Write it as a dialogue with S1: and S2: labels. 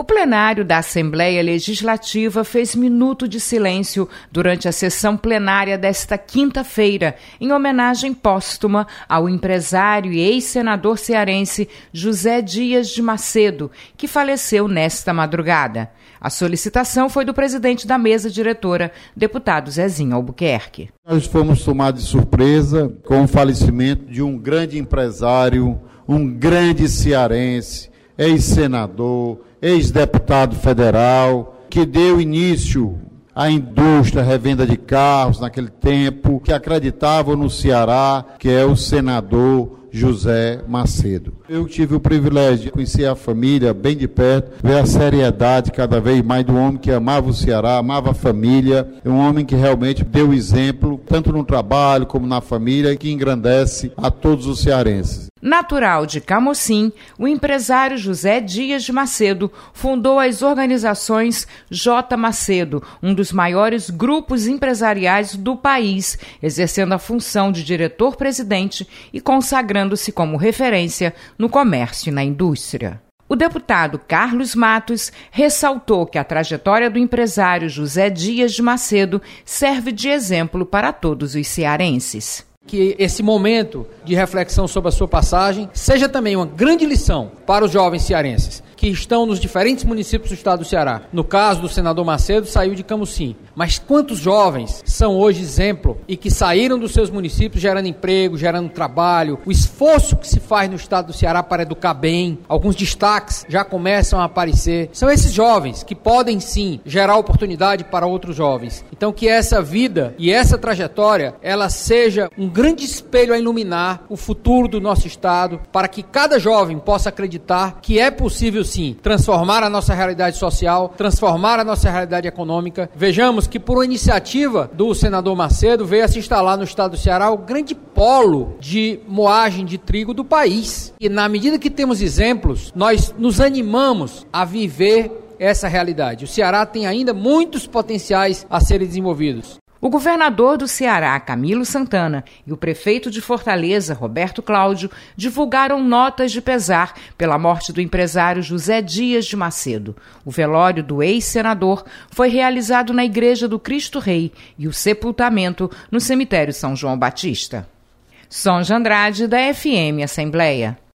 S1: plenário da Assembleia Legislativa fez minuto de silêncio durante a sessão plenária desta quinta-feira, em homenagem póstuma ao empresário e ex-senador cearense José Dias de Macedo, que faleceu nesta madrugada. A solicitação foi do presidente da mesa diretora, deputado Zezinho Albuquerque.
S2: Nós fomos tomados de surpresa com o falecimento de um grande empresário, um grande cearense, ex-senador, ex-deputado federal, que deu início à indústria revenda de carros naquele tempo, que acreditavam no Ceará, que é o senador José Macedo. Eu tive o privilégio de conhecer a família bem de perto, ver a seriedade cada vez mais do homem que amava o Ceará, amava a família, um homem que realmente deu exemplo, tanto no trabalho como na família, que engrandece a todos os cearenses.
S1: Natural de Camocim, o empresário José Dias de Macedo fundou as organizações J. Macedo, um dos maiores grupos empresariais do país, exercendo a função de diretor-presidente e consagrando-se como referência no comércio e na indústria. O deputado Carlos Matos ressaltou que a trajetória do empresário José Dias de Macedo serve de exemplo para todos os cearenses.
S3: Que esse momento de reflexão sobre a sua passagem seja também uma grande lição para os jovens cearenses que estão nos diferentes municípios do estado do Ceará. No caso do senador Macedo, saiu de Camocim. Mas quantos jovens são hoje exemplo e que saíram dos seus municípios gerando emprego, gerando trabalho, o esforço que se faz no estado do Ceará para educar bem, alguns destaques já começam a aparecer. São esses jovens que podem sim gerar oportunidade para outros jovens. Então que essa vida e essa trajetória, ela seja um grande espelho a iluminar o futuro do nosso estado, para que cada jovem possa acreditar que é possível sim transformar a nossa realidade social, transformar a nossa realidade econômica. Vejamos que por uma iniciativa do senador Macedo veio a se instalar no estado do Ceará o grande polo de moagem de trigo do país. E na medida que temos exemplos, nós nos animamos a viver essa realidade. O Ceará tem ainda muitos potenciais a serem desenvolvidos.
S1: O governador do Ceará, Camilo Santana, e o prefeito de Fortaleza, Roberto Cláudio, divulgaram notas de pesar pela morte do empresário José Dias de Macedo. O velório do ex-senador foi realizado na Igreja do Cristo Rei e o sepultamento no cemitério São João Batista. Sonja Andrade, da FM Assembleia.